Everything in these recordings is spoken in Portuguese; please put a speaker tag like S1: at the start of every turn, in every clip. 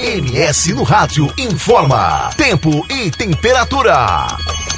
S1: MS no Rádio informa tempo e temperatura.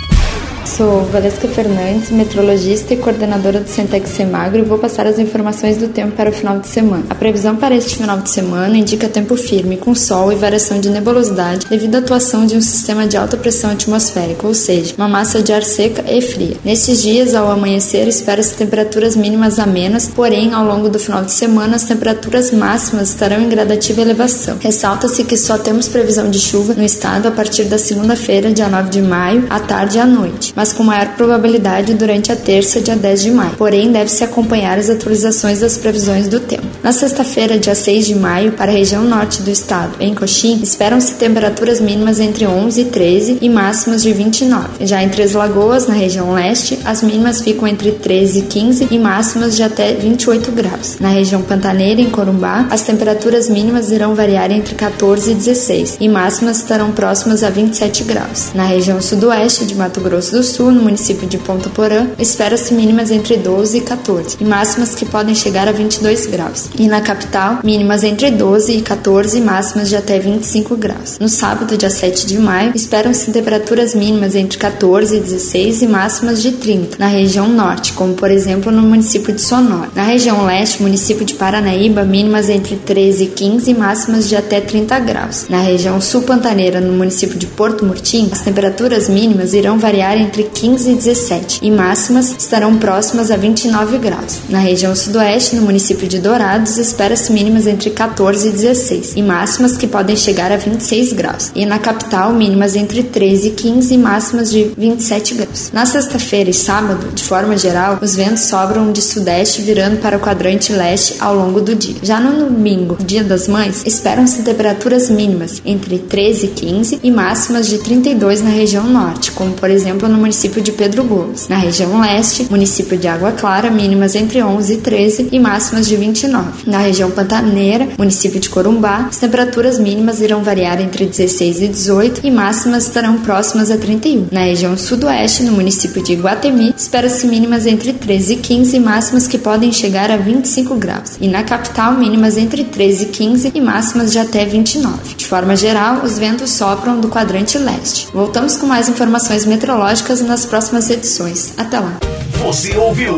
S2: Sou Valesca Fernandes, meteorologista e coordenadora do Centec Semagro, e vou passar as informações do tempo para o final de semana. A previsão para este final de semana indica tempo firme, com sol e variação de nebulosidade devido à atuação de um sistema de alta pressão atmosférica, ou seja, uma massa de ar seca e fria. Nestes dias, ao amanhecer, espera-se temperaturas mínimas amenas, porém, ao longo do final de semana, as temperaturas máximas estarão em gradativa elevação. Ressalta-se que só temos previsão de chuva no estado a partir da segunda-feira, dia 9 de maio, à tarde e à noite, mas com maior probabilidade durante a terça, dia 10 de maio. Porém, deve-se acompanhar as atualizações das previsões do tempo. Na sexta-feira, dia 6 de maio, para a região norte do estado, em Coxim, esperam-se temperaturas mínimas entre 11 e 13 e máximas de 29. Já em Três Lagoas, na região leste, as mínimas ficam entre 13 e 15 e máximas de até 28 graus. Na região pantaneira, em Corumbá, as temperaturas mínimas irão variar entre 14 e 16 e máximas estarão próximas a 27 graus. Na região sudoeste de Mato Grosso do Sul, no município de Ponta Porã, espera-se mínimas entre 12 e 14 e máximas que podem chegar a 22 graus. E na capital, mínimas entre 12 e 14 e máximas de até 25 graus. No sábado, dia 7 de maio, esperam-se temperaturas mínimas entre 14 e 16 e máximas de 30 na região norte, como por exemplo no município de Sonora. Na região leste, município de Paranaíba, mínimas entre 13 e 15 e máximas de até 30 graus. Na região sul pantaneira, no município de Porto Murtinho, as temperaturas mínimas irão variar entre 15 e 17 e máximas estarão próximas a 29 graus. Na região sudoeste, no município de Dourados, espera-se mínimas entre 14 e 16 e máximas que podem chegar a 26 graus. E na capital, mínimas entre 13 e 15 e máximas de 27 graus. Na sexta-feira e sábado, de forma geral, os ventos sobram de sudeste virando para o quadrante leste ao longo do dia. Já no domingo, Dia das Mães, esperam-se temperaturas mínimas entre 13 e 15 e máximas de 32 na região norte, como por exemplo no município de Pedro Gomes. Na região leste, município de Água Clara, mínimas entre 11 e 13 e máximas de 29. Na região pantaneira, município de Corumbá, as temperaturas mínimas irão variar entre 16 e 18 e máximas estarão próximas a 31. Na região sudoeste, no município de Iguatemi, espera-se mínimas entre 13 e 15 e máximas que podem chegar a 25 graus. E na capital, mínimas entre 13 e 15 e máximas de até 29. De forma geral, os ventos sopram do quadrante leste. Voltamos com mais informações meteorológicas nas próximas edições. Até lá.
S1: Você ouviu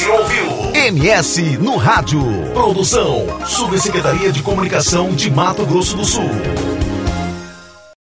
S1: MS no Rádio. Produção, Subsecretaria de Comunicação de Mato Grosso do Sul.